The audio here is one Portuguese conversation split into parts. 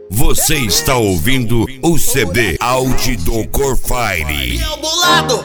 Você está ouvindo o CD Audi do Corfire. Meu bolado!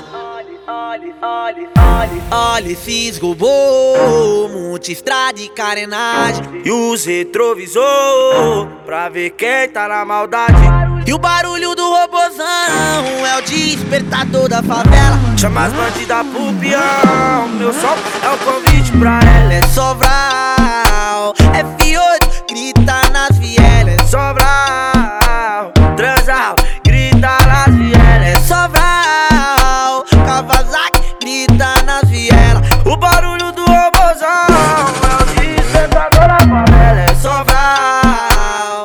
Olha, fisgo bom, multistrada e carenagem E os retrovisor, pra ver quem tá na maldade. E o barulho do robozão é o despertador da favela. Chama as bandidas pro peão, meu som é o convite pra ela. É Sobral, F8, grita nas vielas. É Sobral, Transal, grita nas vielas. É Sobral, Kawasaki, grita nas vielas. O barulho do robozão é o despertador da favela. É Sobral,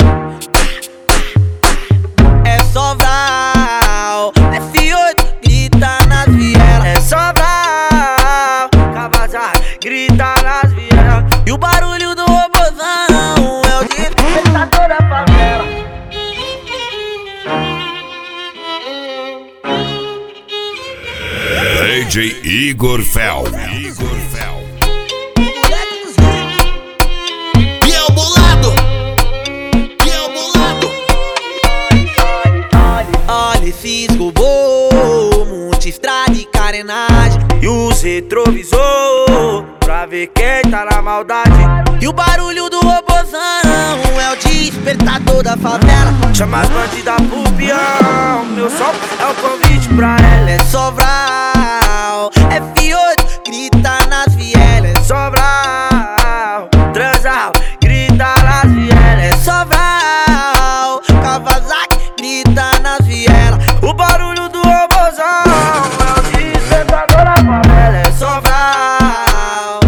é Sobral, F8, grita nas vielas. É Sobral, Kawasaki, grita nas vielas. E o barulho do robozão é o despertador da favela. DJ Igor Fel. Meu bolado! Meu bolado! Olha, fisgo bom, multistrada e carenagem E os retrovisor, pra ver quem tá na maldade. E o barulho do robozão é o despertador da favela. Chama as bandidas pro peão, meu som é o convite pra ela. É Sobral, F8, grita nas vielas. É Sobral, Transal, grita nas vielas. É Sobral, Kawasaki, grita nas vielas. O barulho do robozão é o despertador da favela. É Sobral,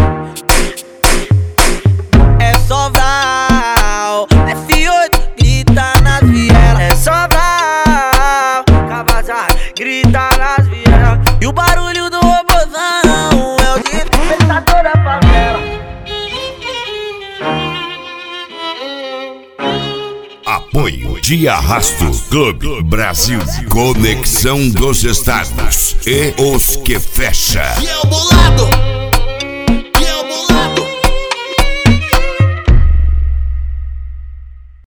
é Sobral, F8, grita nas vielas. É Sobral, Kawasaki, grita nas vielas. E o barulho do robozão é o despertador da favela. Apoio de Arrasto Clube Brasil, Conexão dos Estados e os que fecha. Meu bolado!